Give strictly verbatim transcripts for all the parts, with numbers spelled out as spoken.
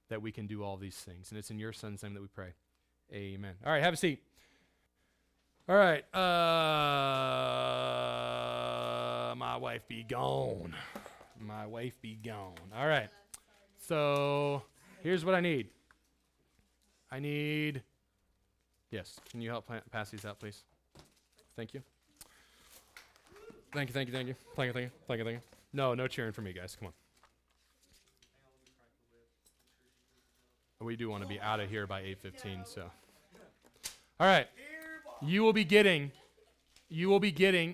that we can do all these things. And it's in your son's name that we pray. Amen. All right, have a seat. All right. Uh, my wife be gone. My wife be gone. All right. So here's what I need. I need, yes, can you help pla- pass these out, please? Thank you. Thank you, thank you, thank you. Thank you, thank you, thank you, thank you. No, no cheering for me, guys. Come on. We do want to be out of here by eight fifteen, so. All right. You will be getting, you will be getting,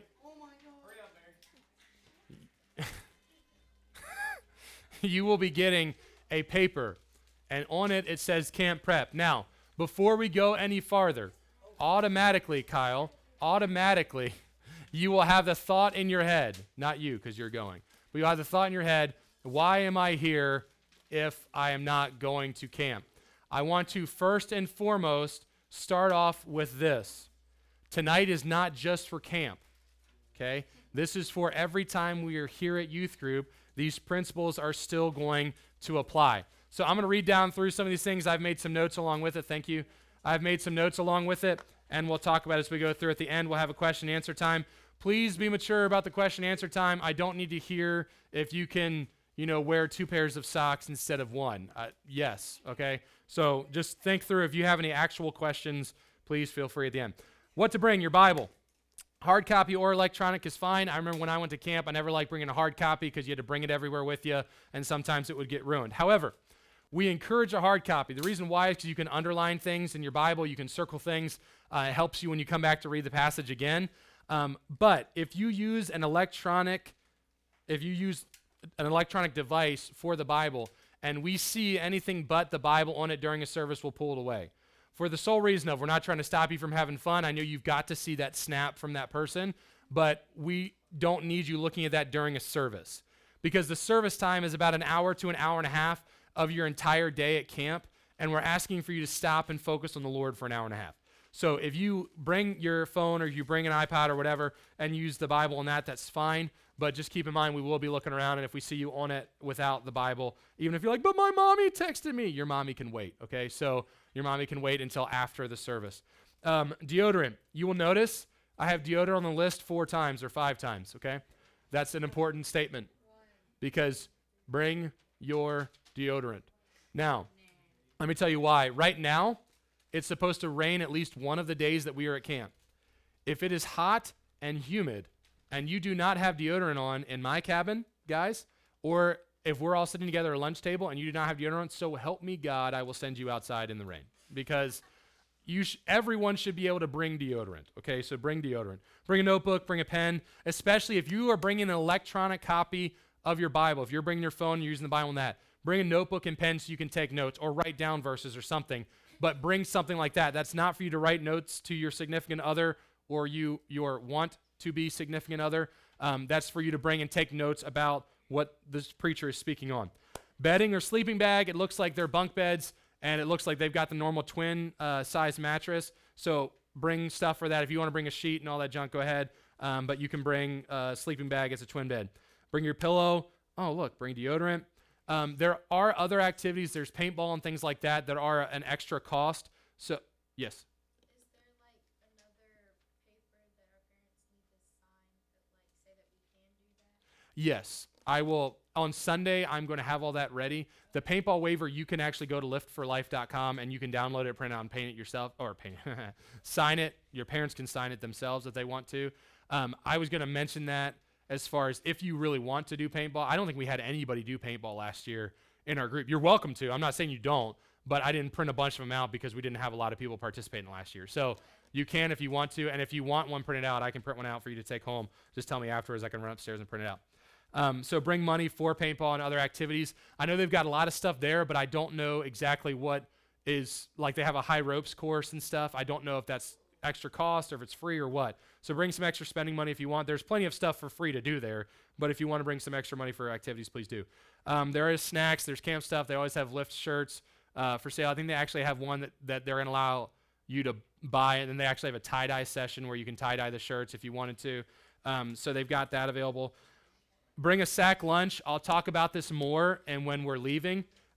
you will be getting a paper, and on it, it says Camp Prep. Now, before we go any farther, automatically, Kyle, automatically, you will have the thought in your head, not you, because you're going, but you'll have the thought in your head, why am I here if I am not going to camp? I want to first and foremost start off with this. Tonight is not just for camp, okay? This is for every time we are here at youth group. These principles are still going to apply. So I'm going to read down through some of these things. I've made some notes along with it. Thank you. I've made some notes along with it, and we'll talk about it as we go through. At the end, we'll have a question and answer time. Please be mature about the question and answer time. I don't need to hear if you can, you know, wear two pairs of socks instead of one. Uh, yes, okay? So just think through. If you have any actual questions, please feel free at the end. What to bring? Your Bible. Hard copy or electronic is fine. I remember when I went to camp, I never liked bringing a hard copy because you had to bring it everywhere with you, and sometimes it would get ruined. However, we encourage a hard copy. The reason why is because you can underline things in your Bible, you can circle things. Uh, it helps you when you come back to read the passage again. Um, but if you use an electronic, if you use an electronic device for the Bible, and we see anything but the Bible on it during a service, we'll pull it away. For the sole reason of we're not trying to stop you from having fun. I know you've got to see that snap from that person, but we don't need you looking at that during a service, because the service time is about an hour to an hour and a half of your entire day at camp, and we're asking for you to stop and focus on the Lord for an hour and a half. So if you bring your phone or you bring an iPad or whatever and use the Bible on that, that's fine. But just keep in mind, we will be looking around, and if we see you on it without the Bible, even if you're like, but my mommy texted me, your mommy can wait, okay? So your mommy can wait until after the service. Um, deodorant. You will notice I have deodorant on the list four times or five times, okay? That's an important statement, because bring your deodorant. Now, let me tell you why. Right now, it's supposed to rain at least one of the days that we are at camp. If it is hot and humid, and you do not have deodorant on in my cabin, guys, or if we're all sitting together at a lunch table and you do not have deodorant, so help me God, I will send you outside in the rain, because you sh- everyone should be able to bring deodorant, okay? So bring deodorant. Bring a notebook, bring a pen, especially if you are bringing an electronic copy of your Bible. If you're bringing your phone, you're using the Bible in that. Bring a notebook and pen so you can take notes or write down verses or something, but bring something like that. That's not for you to write notes to your significant other or you your want to be significant other. Um, that's for you to bring and take notes about what this preacher is speaking on. Bedding or sleeping bag, it looks like they're bunk beds, and it looks like they've got the normal twin uh, size mattress. So bring stuff for that. If you want to bring a sheet and all that junk, go ahead. Um, but you can bring a sleeping bag as a twin bed. Bring your pillow. Oh, look, bring deodorant. Um, there are other activities. There's paintball and things like that that are an extra cost. So, yes. Is there like another paper that our parents need to sign that like say that we can do that? Yes. I will, on Sunday, I'm going to have all that ready. The paintball waiver, you can actually go to lift for life dot com and you can download it, print it out, and paint it yourself, or paint sign it. Your parents can sign it themselves if they want to. Um, I was going to mention that as far as if you really want to do paintball. I don't think we had anybody do paintball last year in our group. You're welcome to. I'm not saying you don't, but I didn't print a bunch of them out because we didn't have a lot of people participating last year. So you can if you want to, and if you want one printed out, I can print one out for you to take home. Just tell me afterwards. I can run upstairs and print it out. Um, so bring money for paintball and other activities. I know they've got a lot of stuff there, but I don't know exactly what is, like they have a high ropes course and stuff. I don't know if that's extra cost or if it's free or what. So bring some extra spending money if you want. There's plenty of stuff for free to do there, but if you want to bring some extra money for activities, please do. Um, there is snacks. There's camp stuff. They always have lift shirts uh, for sale. I think they actually have one that, that they're going to allow you to buy, and then they actually have a tie-dye session where you can tie-dye the shirts if you wanted to. Um, so they've got that available. Bring a sack lunch. I'll talk about this more and when we're leaving,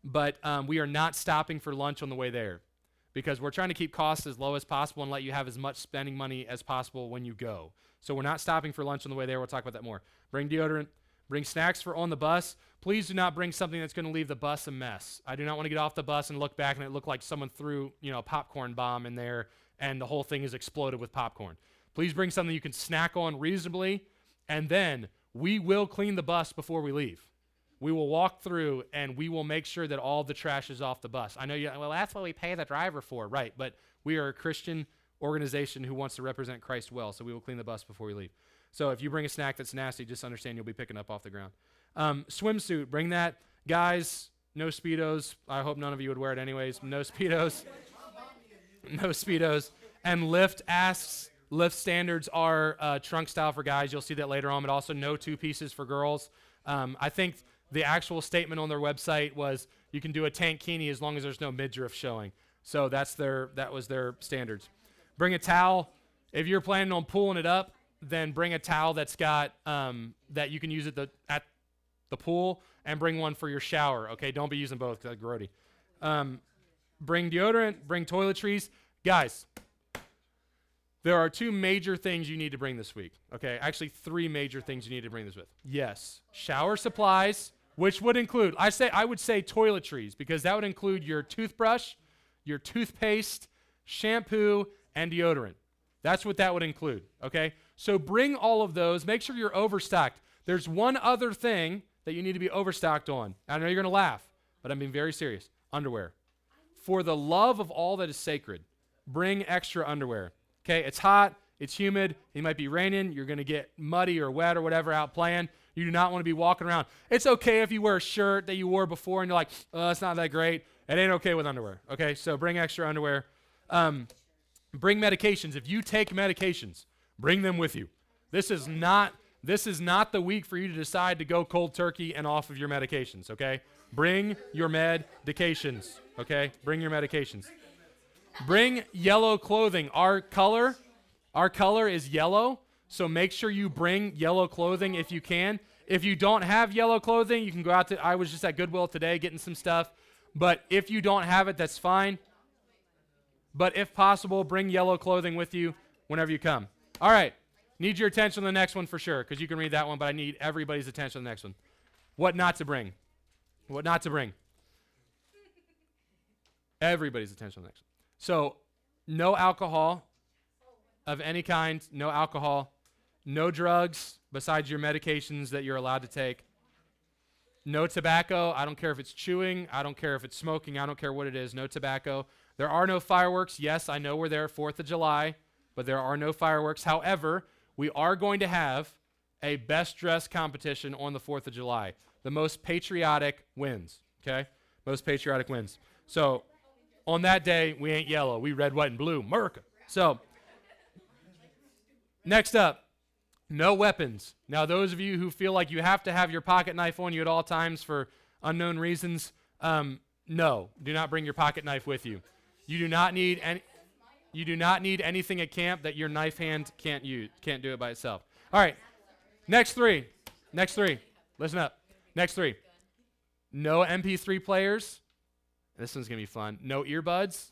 but um, we are not stopping for lunch on the way there because we're trying to keep costs as low as possible and let you have as much spending money as possible when you go. So we're not stopping for lunch on the way there. We'll talk about that more. Bring deodorant. Bring snacks for on the bus. Please do not bring something that's going to leave the bus a mess. I do not want to get off the bus and look back and it look like someone threw, you know, a popcorn bomb in there and the whole thing is exploded with popcorn. Please bring something you can snack on reasonably, and then we will clean the bus before we leave. We will walk through and we will make sure that all the trash is off the bus. I know you, well, that's what we pay the driver for, right? But we are a Christian organization who wants to represent Christ well, so we will clean the bus before we leave. So if you bring a snack that's nasty, just understand you'll be picking up off the ground. Um, swimsuit, bring that. Guys, no Speedos. I hope none of you would wear it anyways. No Speedos. No Speedos. And lift asks, lift standards are uh, trunk style for guys. You'll see that later on, but also no two pieces for girls. Um, I think the actual statement on their website was you can do a tankini as long as there's no midriff showing. So that's their that was their standards. Bring a towel. If you're planning on pulling it up, then bring a towel that's got um, that you can use at the at the pool, and bring one for your shower. Okay, don't be using both because that's grody. Um, bring deodorant. Bring toiletries, guys. There are two major things you need to bring this week. Okay, actually three major things you need to bring this with. Yes, shower supplies, which would include I say I would say toiletries because that would include your toothbrush, your toothpaste, shampoo, and deodorant. That's what that would include. Okay. So bring all of those. Make sure you're overstocked. There's one other thing that you need to be overstocked on. I know you're going to laugh, but I'm being very serious. Underwear. For the love of all that is sacred, bring extra underwear. Okay, it's hot. It's humid. It might be raining. You're going to get muddy or wet or whatever out playing. You do not want to be walking around. It's okay if you wear a shirt that you wore before and you're like, oh, it's not that great. It ain't okay with underwear. Okay, so bring extra underwear. Um, bring medications. If you take medications, bring them with you. This is not this is not the week for you to decide to go cold turkey and off of your medications, okay? Bring your medications, okay? Bring your medications. Bring yellow clothing. Our color, our color is yellow, so make sure you bring yellow clothing if you can. If you don't have yellow clothing, you can go out to, I was just at Goodwill today getting some stuff, but if you don't have it, that's fine. But if possible, bring yellow clothing with you whenever you come. All right. Need your attention on the next one for sure, because you can read that one, but I need everybody's attention on the next one. What not to bring. What not to bring. Everybody's attention on the next one. So, no alcohol of any kind, no alcohol, no drugs besides your medications that you're allowed to take. No tobacco. I don't care if it's chewing. I don't care if it's smoking. I don't care what it is. No tobacco. There are no fireworks. Yes, I know we're there fourth of July, but there are no fireworks. However, we are going to have a best dress competition on the fourth of July. The most patriotic wins, okay? Most patriotic wins. So on that day, we ain't yellow. We red, white, and blue. America. So next up, no weapons. Now, those of you who feel like you have to have your pocket knife on you at all times for unknown reasons, um, no, do not bring your pocket knife with you. You do not need any... You do not need anything at camp that your knife hand can't use, can't do it by itself. All right, next three. Next three. Listen up. Next three. No M P three players. This one's going to be fun. No earbuds.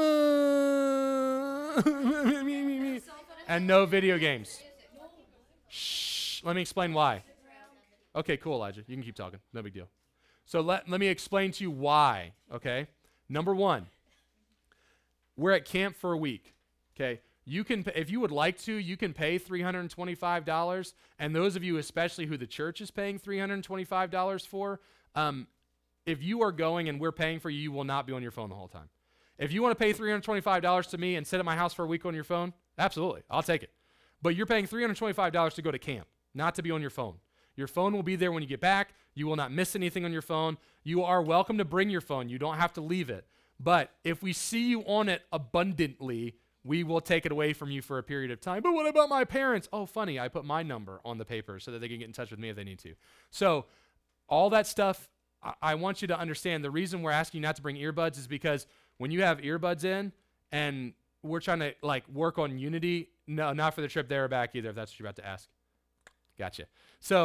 And no video games. Shh. Let me explain why. Okay, cool, Elijah. You can keep talking. No big deal. So let, let me explain to you why, okay? Number one. We're at camp for a week, okay? You can, if you would like to, you can pay three hundred twenty-five dollars, and those of you especially who the church is paying three hundred twenty-five dollars for, um, if you are going and we're paying for you, you will not be on your phone the whole time. If you want to pay three hundred twenty-five dollars to me and sit at my house for a week on your phone, absolutely, I'll take it. But you're paying three hundred twenty-five dollars to go to camp, not to be on your phone. Your phone will be there when you get back. You will not miss anything on your phone. You are welcome to bring your phone. You don't have to leave it. But if we see you on it abundantly, we will take it away from you for a period of time. But what about my parents? Oh, funny, I put my number on the paper so that they can get in touch with me if they need to. So all that stuff, I, I want you to understand the reason we're asking you not to bring earbuds is because when you have earbuds in and we're trying to like work on unity, no, not for the trip there or back either, if that's what you're about to ask. Gotcha. So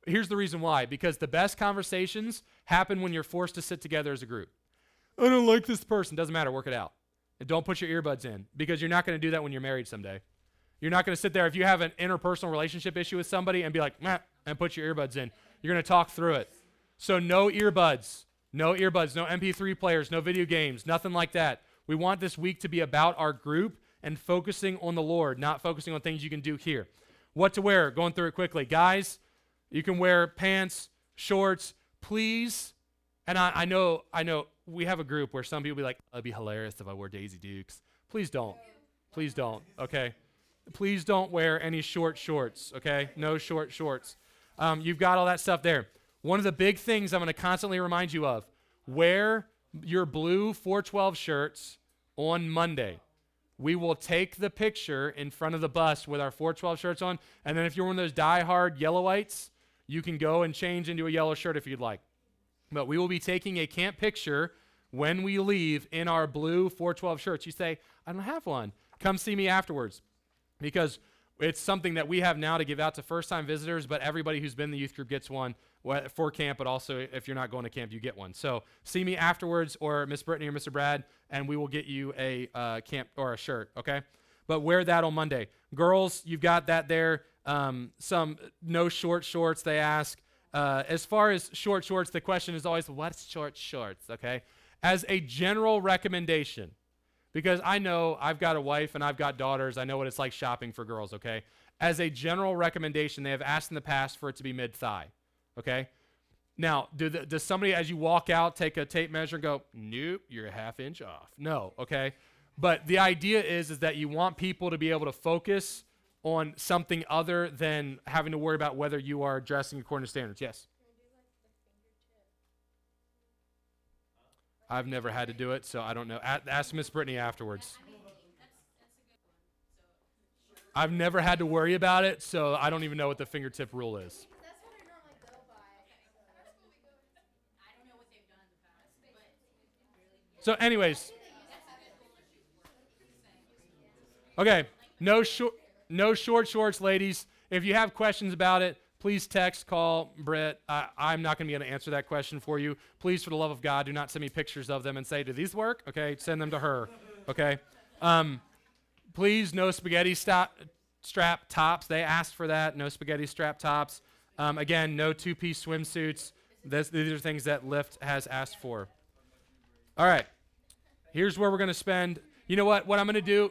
Here's the reason why. Because the best conversations happen when you're forced to sit together as a group. I don't like this person. Doesn't matter. Work it out. And don't put your earbuds in, because you're not going to do that when you're married someday. You're not going to sit there if you have an interpersonal relationship issue with somebody and be like, meh, and put your earbuds in. You're going to talk through it. So no earbuds, no earbuds, no M P three players, no video games, nothing like that. We want this week to be about our group and focusing on the Lord, not focusing on things you can do here. What to wear, going through it quickly. Guys, you can wear pants, shorts, please. And I, I know, I know we have a group where some people be like, it'd be hilarious if I wore Daisy Dukes. Please don't. Please don't, okay? Please don't wear any short shorts, okay? No short shorts. Um, you've got all that stuff there. One of the big things I'm going to constantly remind you of, wear your blue four twelve shirts on Monday. We will take the picture in front of the bus with our four twelve shirts on, and then if you're one of those die-hard yellowites, you can go and change into a yellow shirt if you'd like. But we will be taking a camp picture when we leave in our blue four twelve shirts. You say, I don't have one. Come see me afterwards, because it's something that we have now to give out to first-time visitors, but everybody who's been in the youth group gets one for camp, but also if you're not going to camp, you get one. So see me afterwards, or Miss Brittany or Mister Brad, and we will get you a uh, camp or a shirt, okay? But wear that on Monday. Girls, you've got that there. Um, some no short shorts, they ask. Uh, as far as short shorts, the question is always, what's short shorts, okay? As a general recommendation, because I know I've got a wife and I've got daughters. I know what it's like shopping for girls, okay? As a general recommendation, they have asked in the past for it to be mid-thigh, okay? Now, do the, does somebody, as you walk out, take a tape measure and go, nope, you're a half inch off? No, okay? But the idea is, is that you want people to be able to focus on something other than having to worry about whether you are dressing according to standards. Yes? I've never had to do it, so I don't know. A- ask Miss Brittany afterwards. I've never had to worry about it, so I don't even know what the fingertip rule is. That's what I normally go by. I don't know what they've done in the past, but So anyways. Okay, no short, no short shorts, ladies. If you have questions about it, please text, call Britt. I, I'm not going to be able to answer that question for you. Please, for the love of God, do not send me pictures of them and say, do these work? Okay, send them to her, okay? Um, please, no spaghetti stop, strap tops. They asked for that, no spaghetti strap tops. Um, again, no two-piece swimsuits. This, these are things that Lyft has asked for. All right, here's where we're going to spend. You know what? What I'm going to do,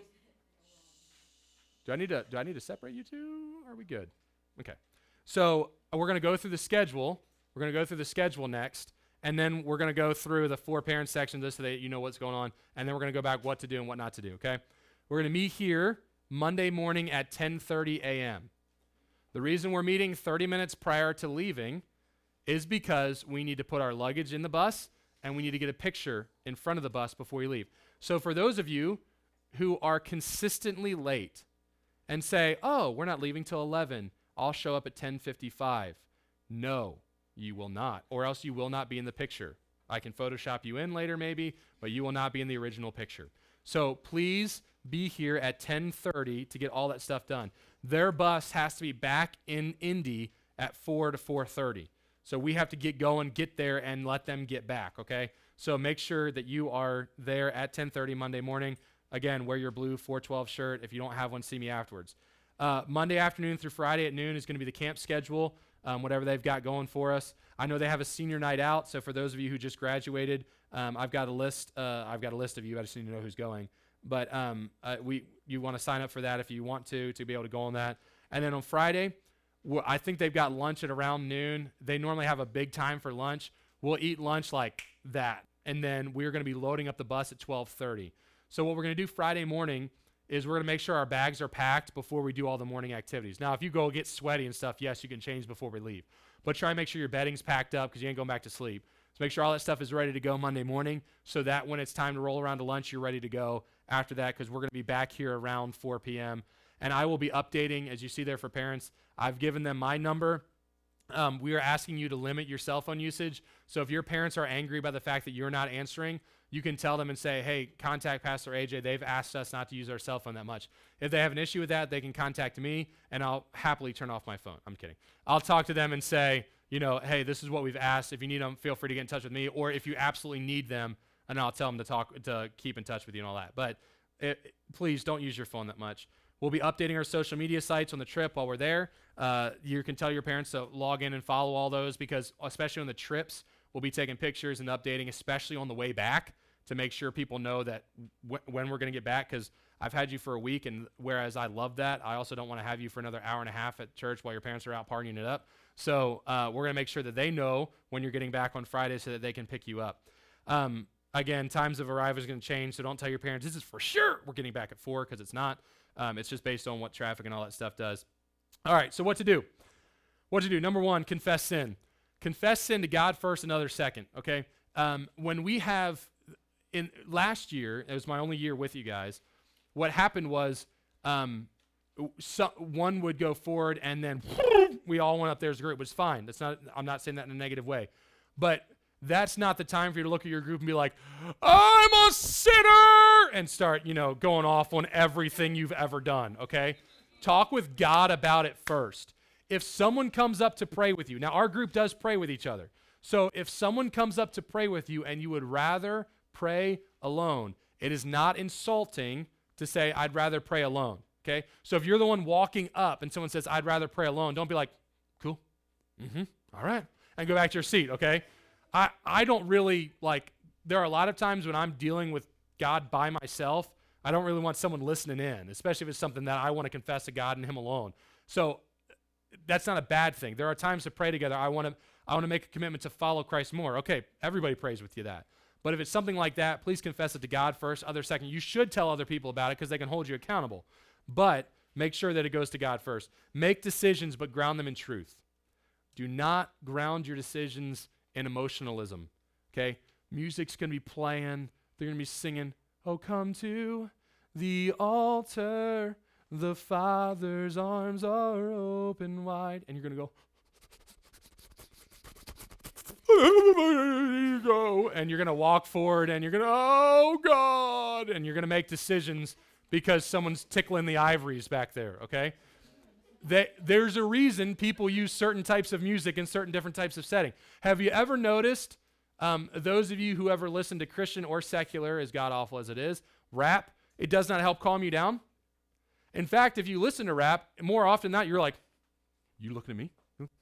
do I need to, do I need to separate you two? Are we good? Okay. So uh, we're going to go through the schedule. We're going to go through the schedule next, and then we're going to go through the four parent sections just so that you know what's going on, and then we're going to go back what to do and what not to do, okay? We're going to meet here Monday morning at ten thirty a.m. The reason we're meeting thirty minutes prior to leaving is because we need to put our luggage in the bus, and we need to get a picture in front of the bus before we leave. So for those of you who are consistently late and say, oh, we're not leaving till eleven, I'll show up at ten fifty-five. No, you will not, or else you will not be in the picture. I can Photoshop you in later maybe, but you will not be in the original picture. So please be here at ten thirty to get all that stuff done. Their bus has to be back in Indy at four to four thirty. So we have to get going, get there, and let them get back, okay? So make sure that you are there at ten thirty Monday morning. Again, wear your blue four twelve shirt. If you don't have one, see me afterwards. Uh, Monday afternoon through Friday at noon is going to be the camp schedule, um, whatever they've got going for us. I know they have a senior night out, so for those of you who just graduated, um, I've got a list. Uh, I've got a list of you. I just need to know who's going. But um, uh, we, you want to sign up for that if you want to, to be able to go on that. And then on Friday, well, I think they've got lunch at around noon. They normally have a big time for lunch. We'll eat lunch like that, and then we're going to be loading up the bus at twelve thirty. So what we're going to do Friday morning is we're going to make sure our bags are packed before we do all the morning activities. Now, if you go get sweaty and stuff, yes, you can change before we leave. But try and make sure your bedding's packed up because you ain't going back to sleep. So make sure all that stuff is ready to go Monday morning so that when it's time to roll around to lunch, you're ready to go after that, because we're going to be back here around four p.m. And I will be updating, as you see there for parents. I've given them my number. Um, we are asking you to limit your cell phone usage. So if your parents are angry by the fact that you're not answering, you can tell them and say, hey, contact Pastor A J. They've asked us not to use our cell phone that much. If they have an issue with that, they can contact me, and I'll happily turn off my phone. I'm kidding. I'll talk to them and say, you know, hey, this is what we've asked. If you need them, feel free to get in touch with me. Or if you absolutely need them, and I'll tell them to talk to keep in touch with you and all that. But it, please don't use your phone that much. We'll be updating our social media sites on the trip while we're there. Uh, you can tell your parents to log in and follow all those because especially on the trips, we'll be taking pictures and updating, especially on the way back, to make sure people know that w- when we're going to get back, because I've had you for a week, and whereas I love that, I also don't want to have you for another hour and a half at church while your parents are out partying it up. So uh, we're going to make sure that they know when you're getting back on Friday so that they can pick you up. Um, again, times of arrival is going to change, so don't tell your parents, this is for sure we're getting back at four, because it's not. Um, it's just based on what traffic and all that stuff does. All right, so what to do? What to do? Number one, confess sin. Confess sin to God first and others second, okay? Um, when we have, in last year, it was my only year with you guys, what happened was um, so, one would go forward and then we all went up there as a group. It was fine. That's not, I'm not saying that in a negative way. But that's not the time for you to look at your group and be like, I'm a sinner, and start, you know, going off on everything you've ever done, okay? Talk with God about it first. If someone comes up to pray with you, now our group does pray with each other. So if someone comes up to pray with you and you would rather pray alone, it is not insulting to say, I'd rather pray alone, okay? So if you're the one walking up and someone says, I'd rather pray alone, don't be like, cool, mm-hmm, all right, and go back to your seat, okay? I, I don't really, like, there are a lot of times when I'm dealing with God by myself, I don't really want someone listening in, especially if it's something that I want to confess to God and him alone. So that's not a bad thing. There are times to pray together. I want to I want to make a commitment to follow Christ more. Okay, everybody prays with you that. But if it's something like that, please confess it to God first, other second. You should tell other people about it because they can hold you accountable. But make sure that it goes to God first. Make decisions, but ground them in truth. Do not ground your decisions in emotionalism, okay? Music's going to be playing. They're going to be singing, oh, come to the altar. The Father's arms are open wide. And you're going to go, there you go. And you're going to walk forward and you're going to, oh, God. And you're going to make decisions because someone's tickling the ivories back there, okay? That there's a reason people use certain types of music in certain different types of setting. Have you ever noticed, um, those of you who ever listen to Christian or secular, as god-awful as it is, rap, it does not help calm you down? In fact, if you listen to rap, more often than not, you're like, you looking at me?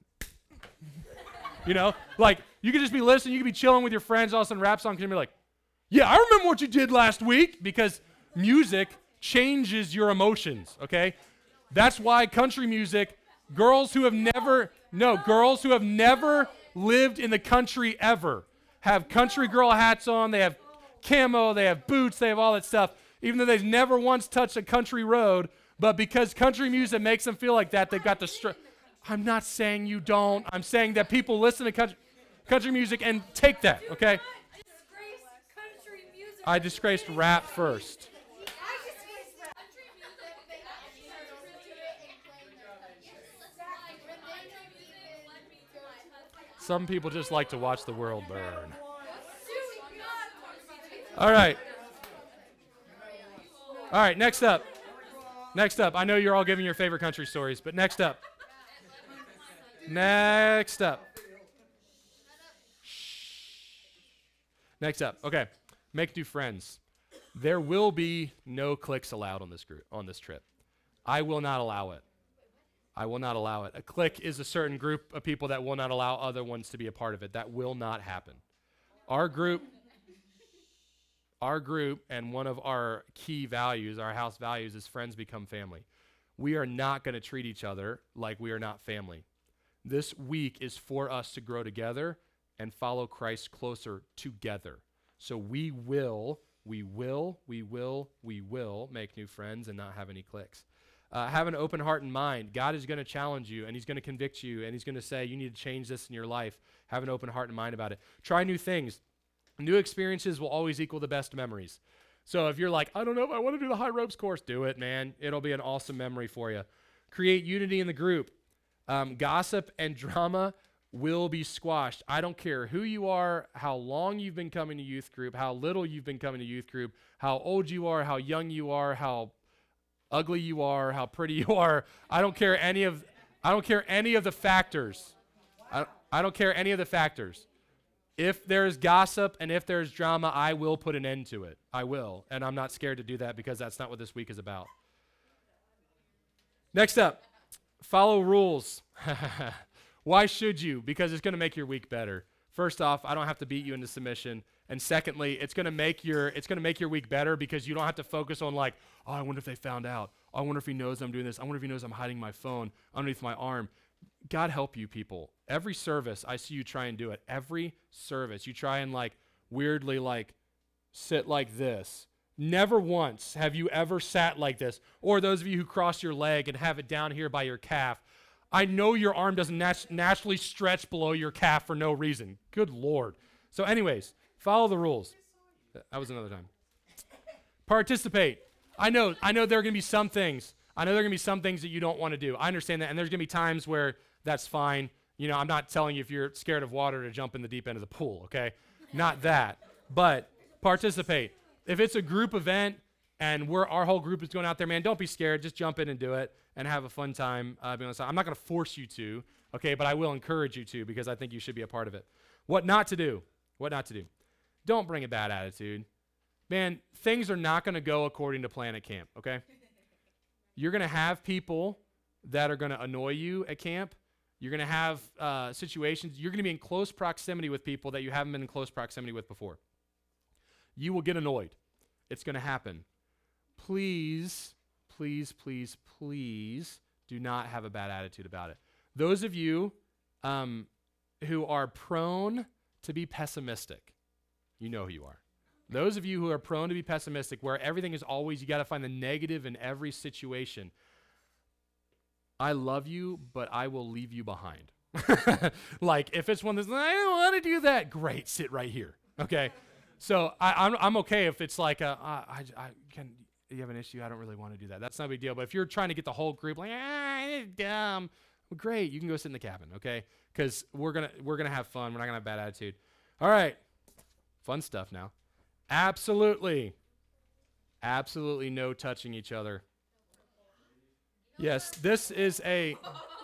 You know, like, you could just be listening, you could be chilling with your friends, all of a sudden rap song can be like, yeah, I remember what you did last week, because music changes your emotions, okay? That's why country music, girls who have never, no, girls who have never lived in the country ever have country girl hats on, they have camo, they have boots, they have all that stuff, even though they've never once touched a country road, but because country music makes them feel like that, they've got the strength. I'm not saying you don't. I'm saying that people listen to country, country music and take that, okay? I disgraced rap first. Some people just like to watch the world burn. All right. All right, next up. Next up. I know you're all giving your favorite country stories, but next up. Next up. Next up. Okay. Make new friends. There will be no cliques allowed on this group, on this trip. I will not allow it. I will not allow it. A clique is a certain group of people that will not allow other ones to be a part of it. That will not happen. Our group, our group, and one of our key values, our house values, is friends become family. We are not going to treat each other like we are not family. This week is for us to grow together and follow Christ closer together. So we will, we will, we will, we will make new friends and not have any cliques. Uh, have an open heart and mind. God is going to challenge you, and he's going to convict you, and he's going to say, you need to change this in your life. Have an open heart and mind about it. Try new things. New experiences will always equal the best memories. So if you're like, I don't know if I want to do the high ropes course, do it, man. It'll be an awesome memory for you. Create unity in the group. Um, gossip and drama will be squashed. I don't care who you are, how long you've been coming to youth group, how little you've been coming to youth group, how old you are, how young you are, how ugly you are, how pretty you are. I don't care any of I don't care any of the factors. I, I don't care any of the factors. If there's gossip and if there's drama, I will put an end to it. I will. And I'm not scared to do that because that's not what this week is about. Next up, follow rules. Why should you? Because it's going to make your week better. First off, I don't have to beat you into submission. And secondly, it's going to make your it's going to make your week better because you don't have to focus on like, oh, I wonder if they found out. Oh, I wonder if he knows I'm doing this. I wonder if he knows I'm hiding my phone underneath my arm. God help you people. Every service, I see you try and do it. Every service, you try and like weirdly like sit like this. Never once have you ever sat like this. Or those of you who cross your leg and have it down here by your calf. I know your arm doesn't nat- naturally stretch below your calf for no reason. Good Lord. So anyways, follow the rules. That was another time. Participate. I know, I know there are going to be some things. I know there are going to be some things that you don't want to do. I understand that. And there's going to be times where that's fine. You know, I'm not telling you if you're scared of water to jump in the deep end of the pool, okay? Not that. But participate. If it's a group event and we're our whole group is going out there, man, don't be scared. Just jump in and do it and have a fun time. Uh, being on the side. I'm not going to force you to, okay, but I will encourage you to because I think you should be a part of it. What not to do? What not to do? Don't bring a bad attitude. Man, things are not going to go according to plan at camp, okay? You're going to have people that are going to annoy you at camp. You're going to have uh, situations. You're going to be in close proximity with people that you haven't been in close proximity with before. You will get annoyed. It's going to happen. Please, please, please, please do not have a bad attitude about it. Those of you um, who are prone to be pessimistic, you know who you are. Those of you who are prone to be pessimistic, where everything is always, you got to find the negative in every situation. I love you, but I will leave you behind. Like, if it's one that's, I don't want to do that, great, sit right here, okay? So I, I'm, I'm okay if it's like, a, I, I, I can, you have an issue, I don't really want to do that. That's not a big deal. But if you're trying to get the whole group, like, ah, it's dumb, well, great, you can go sit in the cabin, okay? Because we're going to we're gonna have fun. We're not going to have bad attitude. All right, fun stuff now. Absolutely, absolutely no touching each other. Yes, this is a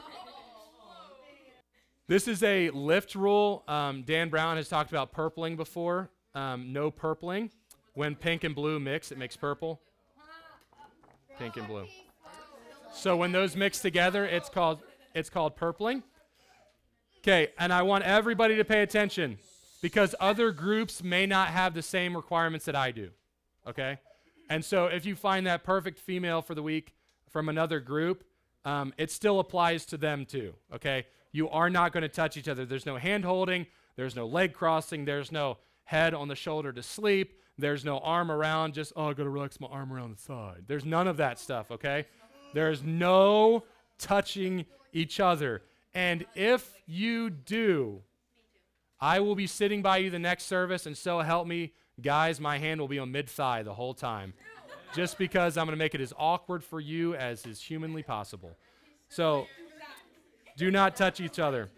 this is a lift rule. Um, Dan Brown has talked about purpling before. Um, no purpling. When pink and blue mix, it makes purple. Pink and blue. So when those mix together, it's called it's called purpling. Okay, and I want everybody to pay attention because other groups may not have the same requirements that I do. Okay, and so if you find that perfect female for the week from another group, um, it still applies to them too, okay? You are not going to touch each other. There's no hand holding. There's no leg crossing. There's no head on the shoulder to sleep. There's no arm around, just, oh, I got to relax my arm around the side. There's none of that stuff, okay? There's no touching each other. And if you do, I will be sitting by you the next service, and so help me, guys, my hand will be on mid-thigh the whole time. Just because I'm going to make it as awkward for you as is humanly possible. So, do not touch each other.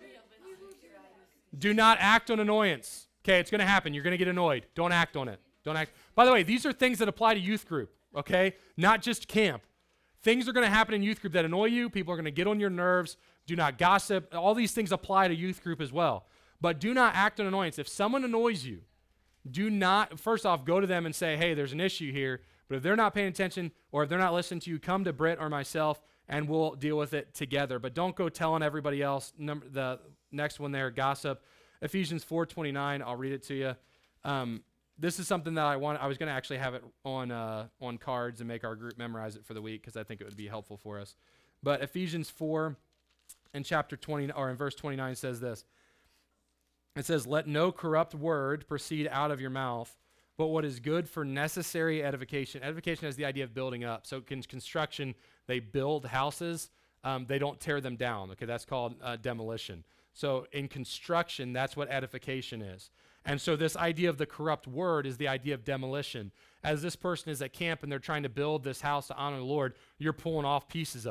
Do not act on annoyance. Okay, it's going to happen. You're going to get annoyed. Don't act on it. Don't act. By the way, these are things that apply to youth group, okay? Not just camp. Things are going to happen in youth group that annoy you. People are going to get on your nerves. Do not gossip. All these things apply to youth group as well. But do not act on annoyance. If someone annoys you, do not, first off, go to them and say, hey, there's an issue here. But if they're not paying attention or if they're not listening to you, come to Britt or myself and we'll deal with it together. But don't go telling everybody else. Number, the next one there, gossip. Ephesians four twenty-nine, I'll read it to you. Um, this is something that I want. I was going to actually have it on uh, on cards and make our group memorize it for the week because I think it would be helpful for us. But Ephesians four in chapter twenty or in verse twenty-nine says this. It says, "Let no corrupt word proceed out of your mouth, but what is good for necessary edification." Edification has the idea of building up. So in construction, they build houses. Um, they don't tear them down. Okay, that's called uh, demolition. So in construction, that's what edification is. And so this idea of the corrupt word is the idea of demolition. As this person is at camp and they're trying to build this house to honor the Lord, you're pulling off pieces of it.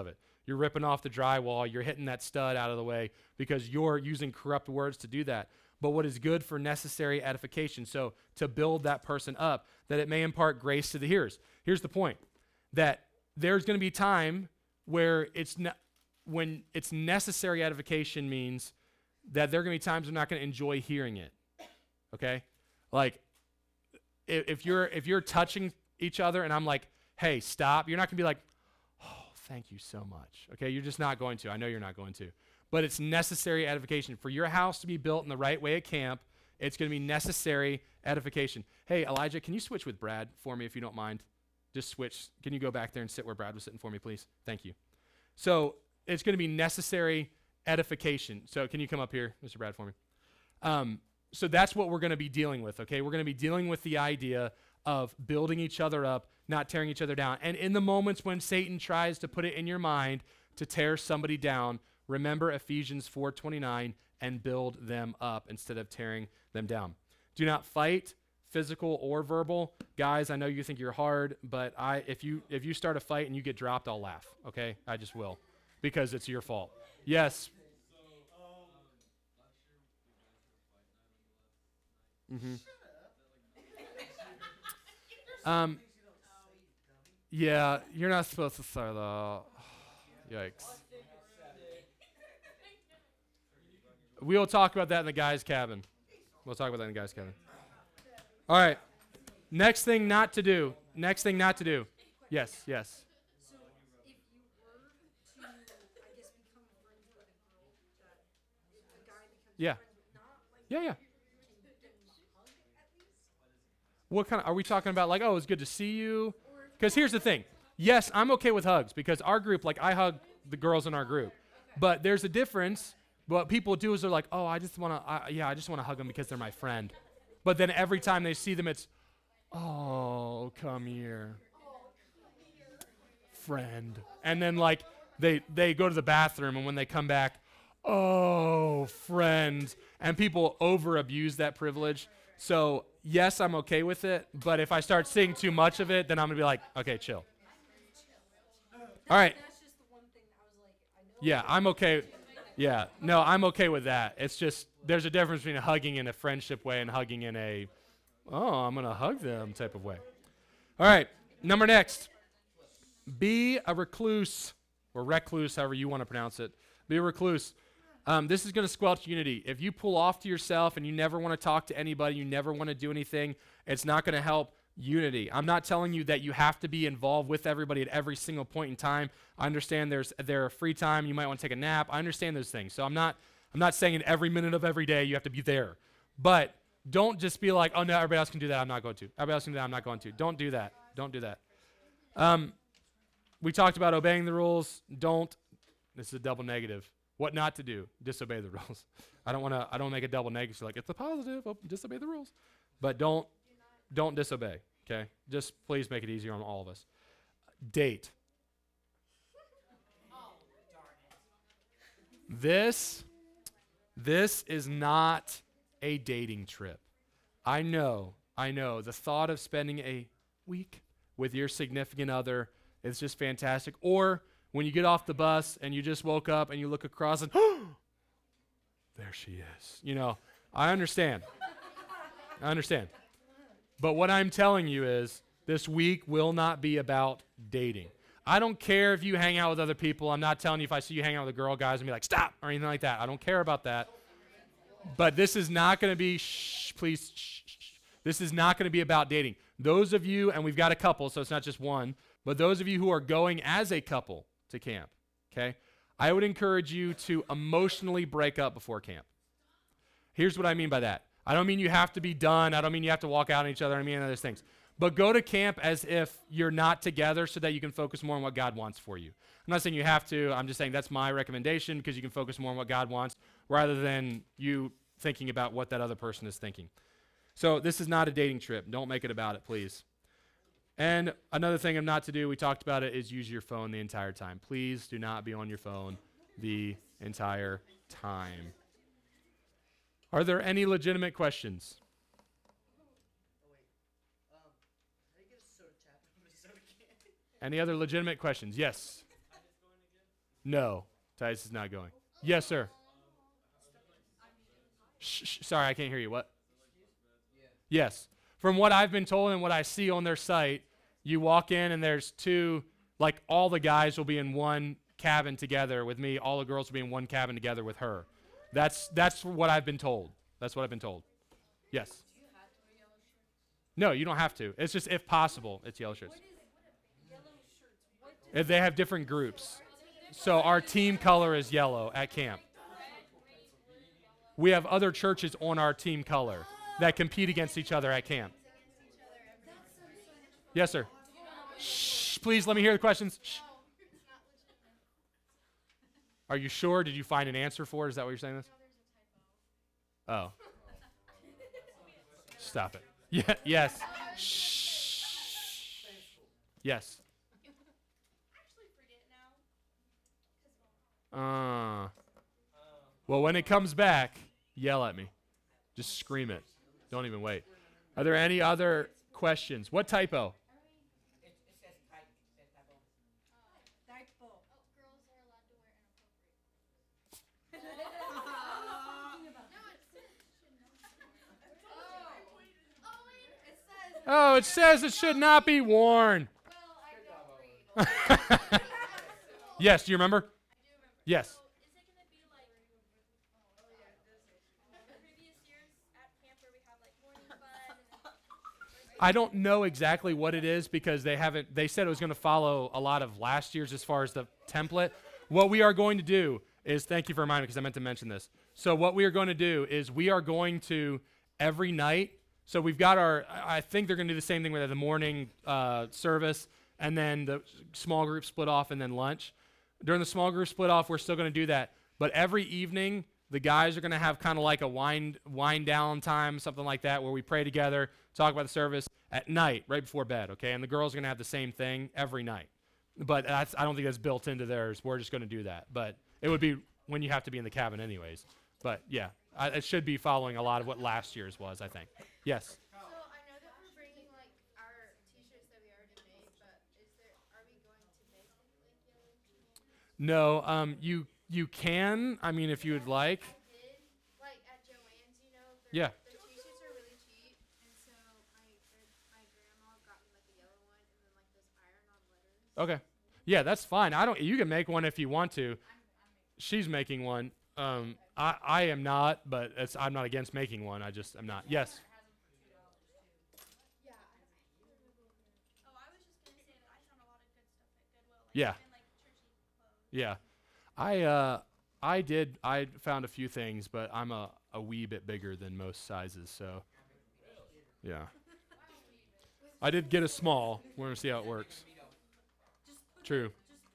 You're ripping off the drywall. You're hitting that stud out of the way because you're using corrupt words to do that. But what is good for necessary edification, so to build that person up, that it may impart grace to the hearers. Here's the point, that there's going to be time where it's ne- when it's necessary edification means that there are going to be times I'm not going to enjoy hearing it. Okay? Like, if, if you're if you're touching each other and I'm like, hey, stop, you're not going to be like, oh, thank you so much. Okay? You're just not going to. I know you're not going to. But it's necessary edification. For your house to be built in the right way at camp, it's going to be necessary edification. Hey, Elijah, can you switch with Brad for me if you don't mind? Just switch. Can you go back there and sit where Brad was sitting for me, please? Thank you. So it's going to be necessary edification. So can you come up here, Mister Brad, for me? Um, so that's what we're going to be dealing with, okay? We're going to be dealing with the idea of building each other up, not tearing each other down. And in the moments when Satan tries to put it in your mind to tear somebody down, remember Ephesians four twenty-nine and build them up instead of tearing them down. Do not fight, physical or verbal. Guys, I know you think you're hard, but I if you if you start a fight and you get dropped, I'll laugh, okay? I just will, because it's your fault. Yes. Mm-hmm. Um, yeah, you're not supposed to say that. Yikes. We'll talk about that in the guys' cabin. We'll talk about that in the guys' cabin. All right. Next thing not to do. Next thing not to do. Yes, yes. So if you were to, I guess, become friends with a girl that a guy becomes Yeah. friends with, not like Yeah, yeah. can you give them a hug at least? What kind of, are we talking about like, oh, it's good to see you? Because here's the thing. Yes, I'm okay with hugs because our group, like I hug the girls in our group. But there's a difference. What people do is they're like, oh, I just want to, yeah, I just want to hug them because they're my friend. But then every time they see them, it's, oh, come here, friend. And then like they they go to the bathroom, and when they come back, oh, friend. And people over abuse that privilege. So yes, I'm okay with it. But if I start seeing too much of it, then I'm gonna be like, okay, chill. All right. That's just the one thing that I was like, I know. Yeah, I'm okay. Yeah, no, I'm okay with that. It's just there's a difference between hugging in a friendship way and hugging in a, oh, I'm going to hug them type of way. All right, number next. Be a recluse, or recluse, however you want to pronounce it. Be a recluse. Um, this is going to squelch unity. If you pull off to yourself and you never want to talk to anybody, you never want to do anything, it's not going to help unity. I'm not telling you that you have to be involved with everybody at every single point in time. I understand there's there are free time, you might want to take a nap. I understand those things. So I'm not I'm not saying in every minute of every day you have to be there. But don't just be like, oh no, everybody else can do that, I'm not going to. Everybody else can do that, I'm not going to. Don't do that. Don't do that. Um, we talked about obeying the rules. Don't. This is a double negative. What not to do? Disobey the rules. I don't want to I don't make a double negative. So like it's a positive. Oh, disobey the rules. But don't don't disobey. Okay, just please make it easier on all of us. Date. This, this is not a dating trip. I know, I know. The thought of spending a week with your significant other is just fantastic. Or when you get off the bus and you just woke up and you look across and, there she is. You know, I understand. I understand. But what I'm telling you is this week will not be about dating. I don't care if you hang out with other people. I'm not telling you if I see you hang out with a girl, guys, and be like, stop, or anything like that. I don't care about that. But this is not going to be, shh, please, shh, shh, shh. This is not going to be about dating. Those of you, and we've got a couple, so it's not just one, but those of you who are going as a couple to camp, okay, I would encourage you to emotionally break up before camp. Here's what I mean by that. I don't mean you have to be done. I don't mean you have to walk out on each other. I mean other things. But go to camp as if you're not together so that you can focus more on what God wants for you. I'm not saying you have to. I'm just saying that's my recommendation because you can focus more on what God wants rather than you thinking about what that other person is thinking. So this is not a dating trip. Don't make it about it, please. And another thing I'm not to do, we talked about it, is use your phone the entire time. Please do not be on your phone the entire time. Are there any legitimate questions? Any other legitimate questions? Yes. No, Titus is not going. Yes, sir. Shh, shh, sorry, I can't hear you. What? Yes. From what I've been told and what I see on their site, you walk in and there's two, like all the guys will be in one cabin together with me. All the girls will be in one cabin together with her. That's that's what I've been told. That's what I've been told. Yes. No, you don't have to. It's just if possible, it's yellow shirts. If they have different groups. So our team color is yellow at camp. We have other churches on our team color that compete against each other at camp. Yes, sir. Shh, please let me hear the questions. Shh. Are you sure? Did you find an answer for it? Is that what you're saying this? Oh. Stop it. Yeah, yes. Shh. Yes. Uh, well, when it comes back, yell at me. Just scream it. Don't even wait. Are there any other questions? What typo? Oh, it says it should not be worn. Yes, do you remember? Yes. Is it going to be like previous years at camp where we have like morning fun? I don't know exactly what it is because they haven't, they said it was going to follow a lot of last year's as far as the template. What we are going to do is, thank you for reminding me because I meant to mention this. So what we are going to do is we are going to every night, so we've got our, I think they're going to do the same thing with the morning uh, service and then the small group split off and then lunch. During the small group split off, we're still going to do that. But every evening, the guys are going to have kind of like a wind wind down time, something like that, where we pray together, talk about the service at night, right before bed, okay? And the girls are going to have the same thing every night. But that's, I don't think that's built into theirs. We're just going to do that. But it would be when you have to be in the cabin anyways. But, yeah, I, it should be following a lot of what last year's was, I think. Yes? So I know that we're bringing like our T-shirts that we already made, but is there? Are we going to make like yellow T-shirts? No, um, you you can, I mean, if you would like. I did, like at Joann's, you know. Yeah. Their T-shirts are really cheap, and so my their, my grandma got me like a yellow one, and then like those iron-on letters. Okay. Yeah, that's fine. I don't. You can make one if you want to. She's making one. Um, I I am not, but it's, I'm not against making one. I just am not. Yes. Yeah. I, oh, I was just gonna say that I found a lot of good stuff at Goodwill. Like, Yeah. even, like churchy clothes. Yeah. I uh I did. I found a few things, but I'm a a wee bit bigger than most sizes, so. Yeah. I did get a small. We're gonna see how it works. True.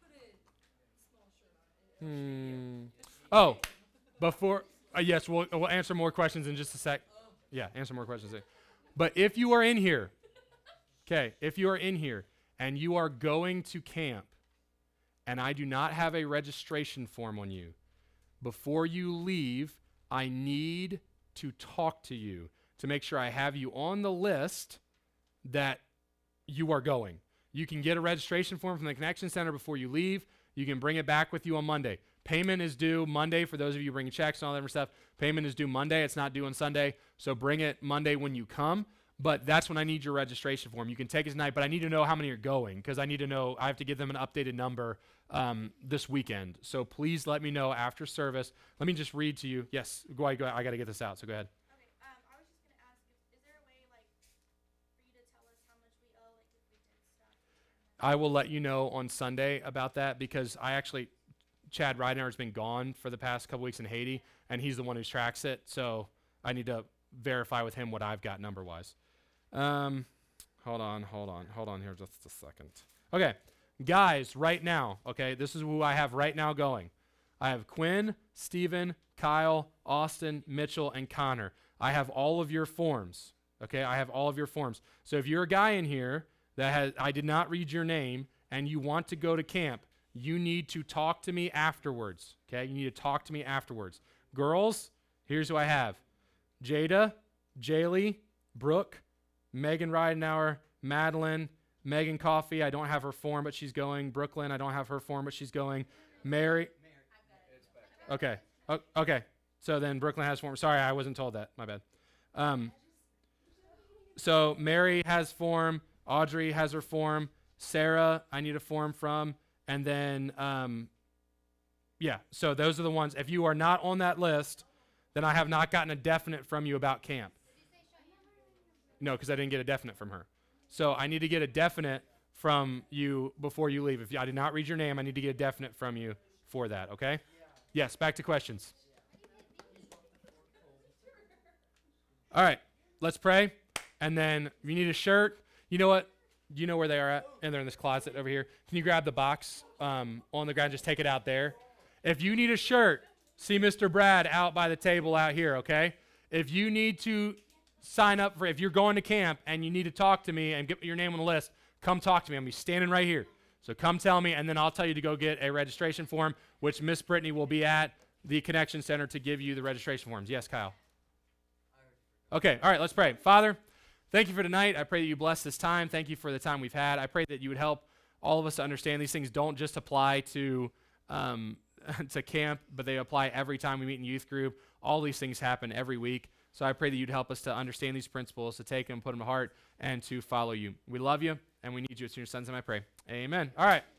Hmm. Oh, before, uh, yes, we'll, we'll answer more questions in just a sec. Yeah, answer more questions. But if you are in here, okay, if you are in here and you are going to camp and I do not have a registration form on you, before you leave, I need to talk to you to make sure I have you on the list that you are going. You can get a registration form from the Connection Center before you leave. You can bring it back with you on Monday. Payment is due Monday for those of you bringing checks and all that other stuff. Payment is due Monday. It's not due on Sunday. So bring it Monday when you come. But that's when I need your registration form. You can take it tonight, but I need to know how many are going because I need to know. I have to give them an updated number um, this weekend. So please let me know after service. Let me just read to you. Yes, go ahead. Go ahead. I got to get this out, so go ahead. Okay. Um, I was just gonna ask, if, is there a way like for you to tell us how much we owe, like if we did stuff? I will let you know on Sunday about that because I actually, Chad Ridenauer has been gone for the past couple weeks in Haiti, and he's the one who tracks it. So I need to verify with him what I've got number-wise. Um, hold on, hold on, hold on here just a second. Okay, guys, right now, okay, this is who I have right now going. I have Quinn, Steven, Kyle, Austin, Mitchell, and Connor. I have all of your forms, okay? I have all of your forms. So if you're a guy in here that has, I did not read your name, and you want to go to camp, you need to talk to me afterwards, okay? You need to talk to me afterwards. Girls, here's who I have. Jada, Jaylee, Brooke, Megan Ridenauer, Madeline, Megan Coffey, I don't have her form, but she's going. Brooklyn, I don't have her form, but she's going. Mary. Okay. O- okay. So then Brooklyn has form. Sorry, I wasn't told that. My bad. Um, so Mary has form. Audrey has her form. Sarah, I need a form from. And then, um, yeah. So those are the ones. If you are not on that list, then I have not gotten a definite from you about camp. No, because I didn't get a definite from her. So I need to get a definite from you before you leave. If you, I did not read your name, I need to get a definite from you for that, okay? Yeah. Yes, back to questions. All right, let's pray. And then if you need a shirt, you know what? You know where they are at? And they're in this closet over here. Can you grab the box um, on the ground? Just take it out there. If you need a shirt, see Mister Brad out by the table out here, okay? If you need to sign up for, if you're going to camp and you need to talk to me and get your name on the list, come talk to me. I'm going to be standing right here. So come tell me, and then I'll tell you to go get a registration form, which Miss Brittany will be at the Connection Center to give you the registration forms. Yes, Kyle? Okay, all right, let's pray. Father, thank you for tonight. I pray that you bless this time. Thank you for the time we've had. I pray that you would help all of us to understand these things don't just apply to um, to camp, but they apply every time we meet in youth group. All these things happen every week. So I pray that you'd help us to understand these principles, to take them, put them to heart, and to follow you. We love you, and we need you. It's in your son's name I pray. Amen. All right.